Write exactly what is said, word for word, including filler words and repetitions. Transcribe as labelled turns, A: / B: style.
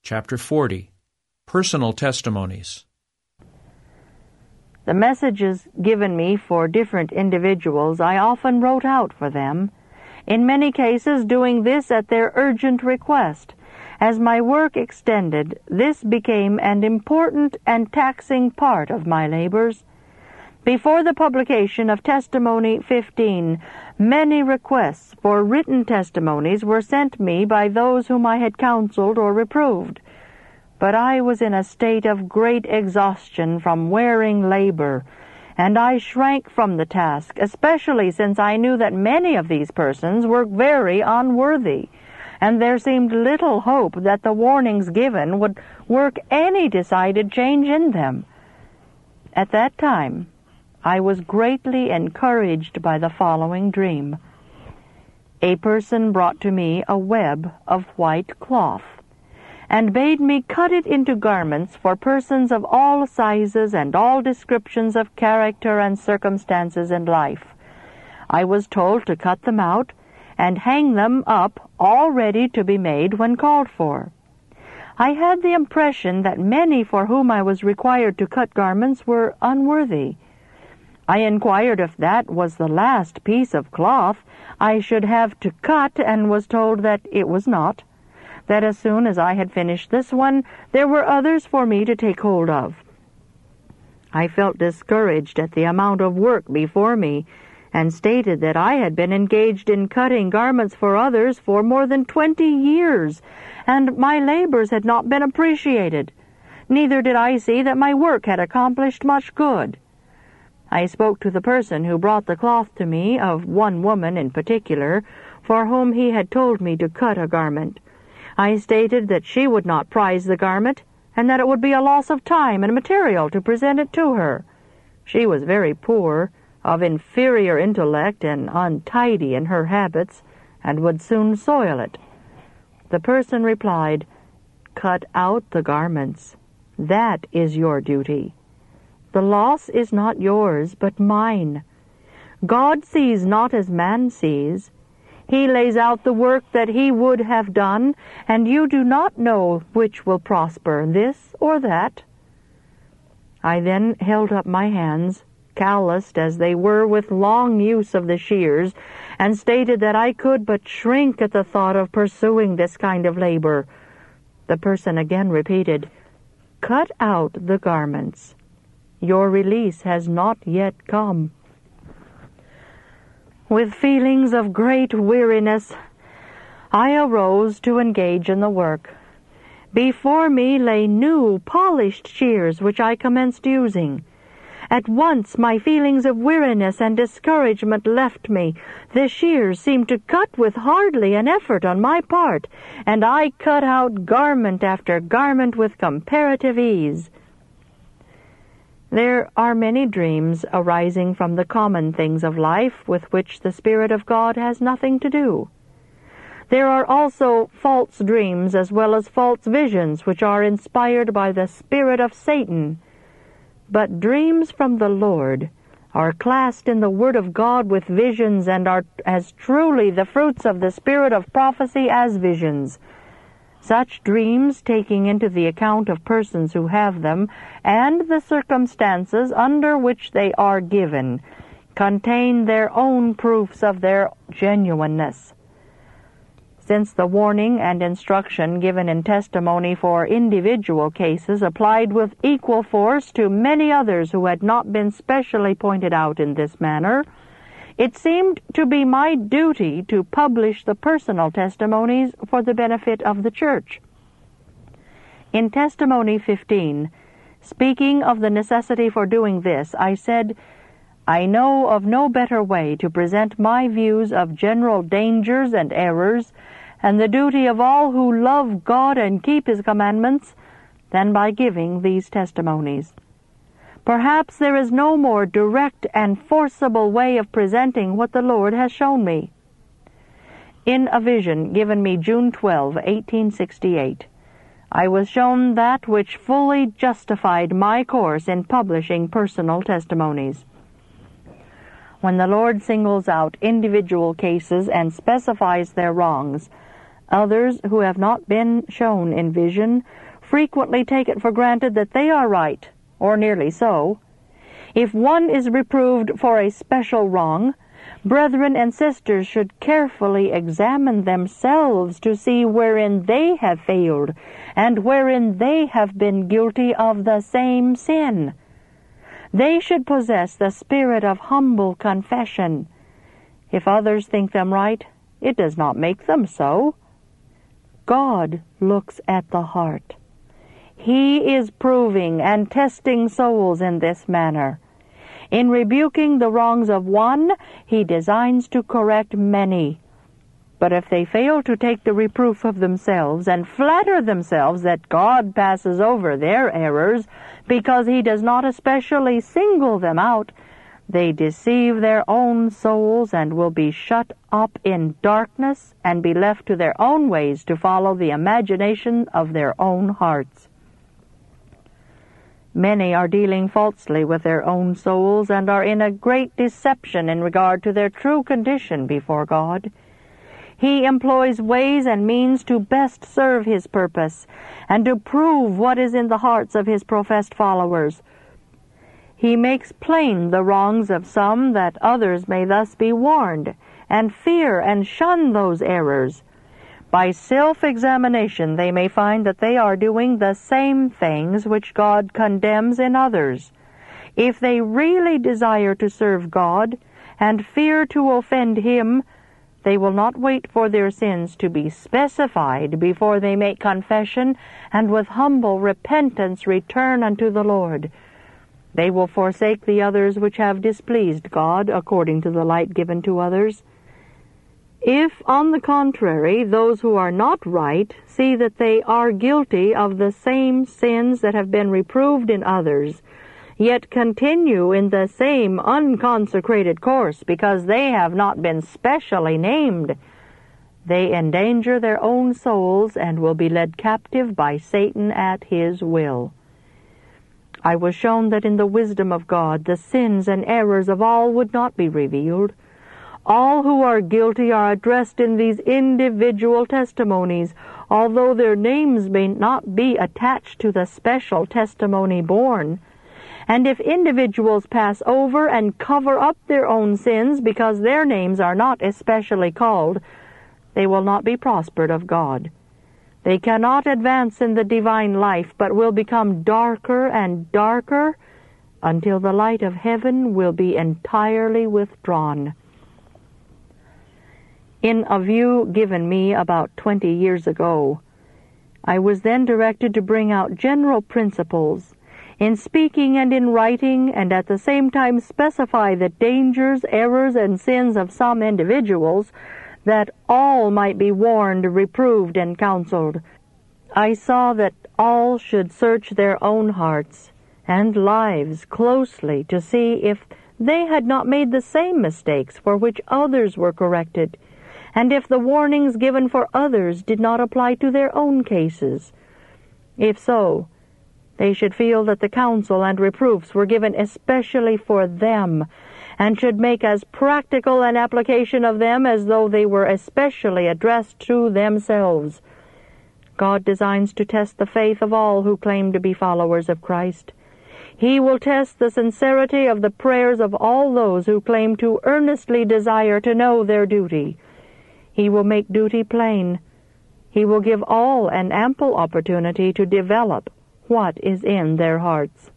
A: Chapter forty. Personal Testimonies.
B: The messages given me for different individuals I often wrote out for them, in many cases doing this at their urgent request. As my work extended, this became an important and taxing part of my labors. Before the publication of Testimony fifteen, many requests for written testimonies were sent me by those whom I had counseled or reproved. But I was in a state of great exhaustion from wearing labor, and I shrank from the task, especially since I knew that many of these persons were very unworthy, and there seemed little hope that the warnings given would work any decided change in them. At that time, I was greatly encouraged by the following dream. A person brought to me a web of white cloth, and bade me cut it into garments for persons of all sizes and all descriptions of character and circumstances in life. I was told to cut them out and hang them up all ready to be made when called for. I had the impression that many for whom I was required to cut garments were unworthy. I inquired if that was the last piece of cloth I should have to cut, and was told that it was not, that as soon as I had finished this one, there were others for me to take hold of. I felt discouraged at the amount of work before me, and stated that I had been engaged in cutting garments for others for more than twenty years, and my labors had not been appreciated. Neither did I see that my work had accomplished much good. I spoke to the person who brought the cloth to me of one woman in particular, for whom he had told me to cut a garment. I stated that she would not prize the garment, and that it would be a loss of time and material to present it to her. She was very poor, of inferior intellect, and untidy in her habits, and would soon soil it. The person replied, "Cut out the garments. That is your duty. The loss is not yours, but mine. God sees not as man sees. He lays out the work that he would have done, and you do not know which will prosper, this or that." I then held up my hands, calloused as they were with long use of the shears, and stated that I could but shrink at the thought of pursuing this kind of labor. The person again repeated, "Cut out the garments. Your release has not yet come." With feelings of great weariness, I arose to engage in the work. Before me lay new, polished shears which I commenced using. At once my feelings of weariness and discouragement left me. The shears seemed to cut with hardly an effort on my part, and I cut out garment after garment with comparative ease. There are many dreams arising from the common things of life with which the Spirit of God has nothing to do. There are also false dreams as well as false visions which are inspired by the spirit of Satan. But dreams from the Lord are classed in the Word of God with visions, and are as truly the fruits of the spirit of prophecy as visions. Such dreams, taking into the account of persons who have them, and the circumstances under which they are given, contain their own proofs of their genuineness. Since the warning and instruction given in testimony for individual cases applied with equal force to many others who had not been specially pointed out in this manner, it seemed to be my duty to publish the personal testimonies for the benefit of the church. In Testimony fifteen, speaking of the necessity for doing this, I said, "I know of no better way to present my views of general dangers and errors, and the duty of all who love God and keep His commandments, than by giving these testimonies. Perhaps there is no more direct and forcible way of presenting what the Lord has shown me." In a vision given me June twelfth, eighteen sixty-eight, I was shown that which fully justified my course in publishing personal testimonies. When the Lord singles out individual cases and specifies their wrongs, Others who have not been shown in vision frequently take it for granted that they are right, or nearly so. If one is reproved for a special wrong, brethren and sisters should carefully examine themselves to see wherein they have failed, and wherein they have been guilty of the same sin. They should possess the spirit of humble confession. If others think them right, it does not make them so. God looks at the heart. He is proving and testing souls in this manner. In rebuking the wrongs of one, he designs to correct many. But if they fail to take the reproof of themselves and flatter themselves that God passes over their errors because he does not especially single them out, they deceive their own souls and will be shut up in darkness and be left to their own ways to follow the imagination of their own hearts. Many are dealing falsely with their own souls and are in a great deception in regard to their true condition before God. He employs ways and means to best serve his purpose and to prove what is in the hearts of his professed followers. He makes plain the wrongs of some that others may thus be warned and fear and shun those errors. By self-examination they may find that they are doing the same things which God condemns in others. If they really desire to serve God and fear to offend him, they will not wait for their sins to be specified before they make confession and with humble repentance return unto the Lord. They will forsake the others which have displeased God according to the light given to others. If, on the contrary, those who are not right see that they are guilty of the same sins that have been reproved in others, yet continue in the same unconsecrated course because they have not been specially named, they endanger their own souls and will be led captive by Satan at his will. I was shown that in the wisdom of God the sins and errors of all would not be revealed. All who are guilty are addressed in these individual testimonies, although their names may not be attached to the special testimony borne. And if individuals pass over and cover up their own sins because their names are not especially called, they will not be prospered of God. They cannot advance in the divine life, but will become darker and darker until the light of heaven will be entirely withdrawn. In a view given me about twenty years ago, I was then directed to bring out general principles in speaking and in writing, and at the same time specify the dangers, errors, and sins of some individuals, that all might be warned, reproved, and counseled. I saw that all should search their own hearts and lives closely to see if they had not made the same mistakes for which others were corrected, and if the warnings given for others did not apply to their own cases. If so, they should feel that the counsel and reproofs were given especially for them, and should make as practical an application of them as though they were especially addressed to themselves. God designs to test the faith of all who claim to be followers of Christ. He will test the sincerity of the prayers of all those who claim to earnestly desire to know their duty. He will make duty plain. He will give all an ample opportunity to develop what is in their hearts.